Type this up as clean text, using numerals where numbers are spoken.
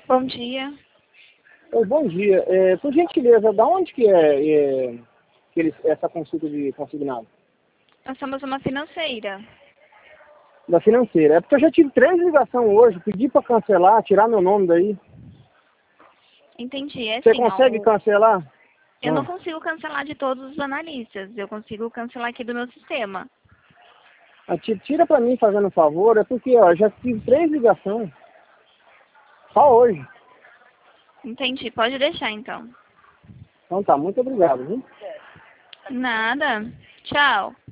Bom dia. Oi, bom dia. Por gentileza, da onde que essa consulta de consignado? Nós somos uma financeira. Da financeira. É porque eu já tive 3 ligações hoje, pedi para cancelar, tirar meu nome daí. Entendi. É Você assim, consegue ó. cancelar? Eu não Ah. consigo cancelar de todos os analistas. Eu consigo cancelar aqui do meu sistema. Tira para mim, fazendo um favor, é porque ó, já tive 3 ligações. Só hoje. Entendi. Pode deixar, então. Então tá, muito obrigado, viu? Nada. Tchau.